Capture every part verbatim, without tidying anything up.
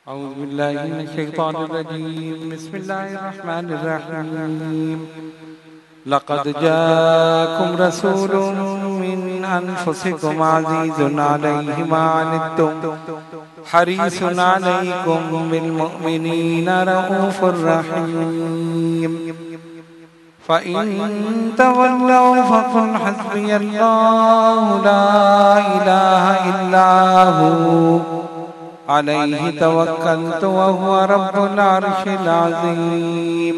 أعوذ بالله من الشيطان الرجيم. بسم الله الرحمن الرحيم. لقد جاءكم رسول من أنفسكم عزيز عليه ما عنتم حريص عليكم بالمؤمنين رؤوف رحيم. فإن تولوا فقل حسبي الله لا إله إلا هو عليه توكلت وهو رب العرش العظيم.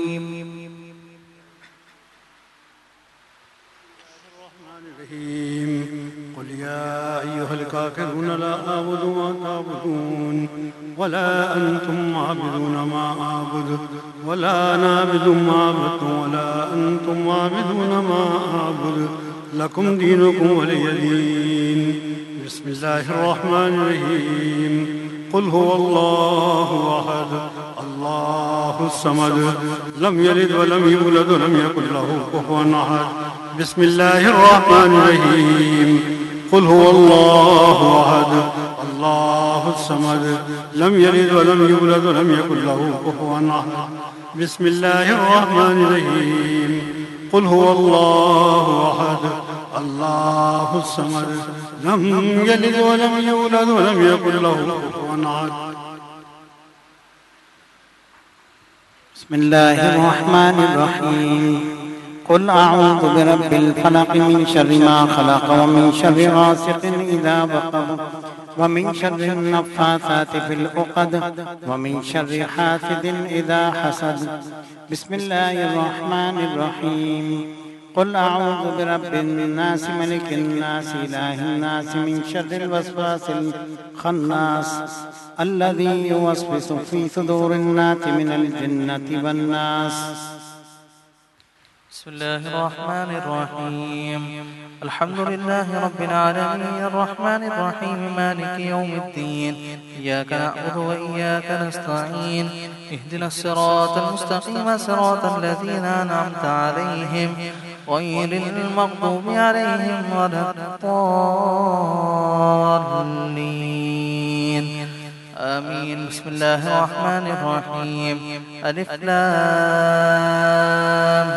الرحمن الرحيم. قل يا أيها الكافرون لا أعبد ما تعبدون ولا أنتم عابدون ما أعبد ولا أنا عابد ما عبدتم ولا أنتم عابدون ما أعبد لكم دينكم ولي دين. بسم الله الرحمن الرحيم. قل هو الله أحد الله الصمد لم يلد ولم يولد ولم يكن له كفوا أحد. بسم الله الرحمن الرحيم. قل هو الله أحد الله الصمد لم يلد ولم يولد ولم يكن له كفوا أحد. بسم الله الرحمن الرحيم. قل هو الله أحد الله الصمد لم يلد ولم يولد ولم يكن له كفوا أحد. بسم الله الرحمن الرحيم. قل أعوذ برب الفلق من شر ما خلق ومن شر غاسق إذا وقب ومن شر النفاثات في العقد ومن شر حاسد إذا حسد. بسم الله الرحمن الرحيم. قل أعوذ برب الناس ملك الناس إله الناس من شر الوسواس الخناس الذي يوسوس في صدور الناس من الجنة والناس. بسم الله الرحمن الرحيم. الحمد لله رب العالمين الرحمن الرحيم مالك يوم الدين. إياك نعبد وإياك نستعين. اهدنا الصراط المستقيم صراط الذين أنعمت عليهم غير المغضوب عليهم ولا الضالين آمين. بسم الله الرحمن الرحيم. ألف لام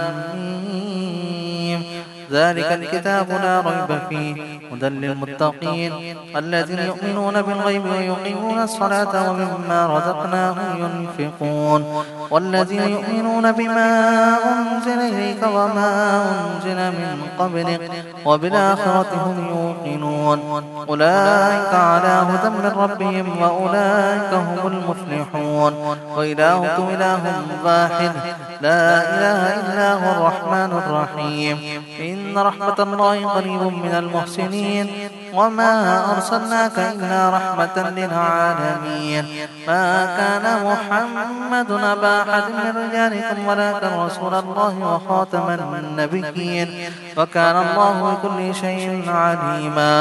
ميم. ذلك الكتاب لا ريب فيه هدى للمتقين الذين يؤمنون بالغيب ويقيمون الصلاة ومما رزقناهم ينفقون والذين يؤمنون بما أنزل إليك وما أنزل من قبلك وبالآخرة هم يوقنون أولئك على هدى من ربهم وأولئك هم المفلحون. وإلهكم إله واحد لا إله إلا هو الرحمن الرحيم. إن رحمة الله قريب من المحسنين وما أرسلناك إلا رحمة للعالمين. ما كان محمد أبا أحد من رجالكم ولكن رسول الله وخاتم النبيين وكان الله بكل شيء عليما.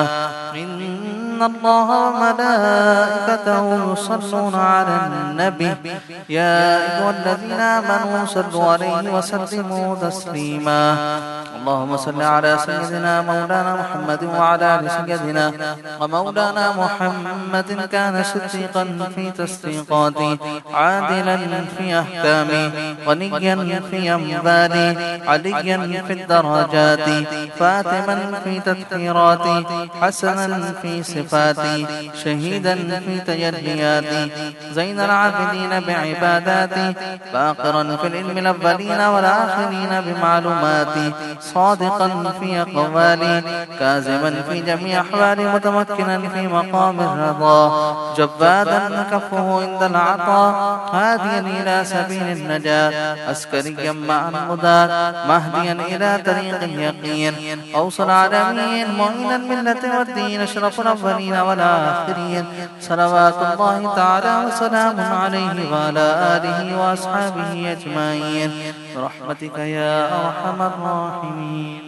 إن الله وملائكته يصلون على النبي يا أيها الذين آمنوا صلوا عليه وسلموا تسليما. اللهم صل على سيدنا مولانا محمد وعلى آل سيدنا ومولانا محمد كان صديقا في تصديقاتي عادلا في أحكامي غنيا في أموالي عليا في الدرجات فاتما في تذكيراتي حسنا في صفاتي شهيدا في تجلياتي زين العابدين بعباداتي باقرا في العلم الأولين والآخرين بمعلوماتي صادقا في أقوالي كاذبا في جميع أحوالي متمكنا في مقام الرضا جوادا كفه عند العطاء هاديا إلى سبيل النجاة عسكريا مع المداد مهديا إلى طريق اليقين أوصى العالمين معين الملة والدين أشرف الأولين والآخرين صلوات الله تعالى وسلام عليه وعلى آله وأصحابه أجمعين برحمتك يا أرحم الراحمين.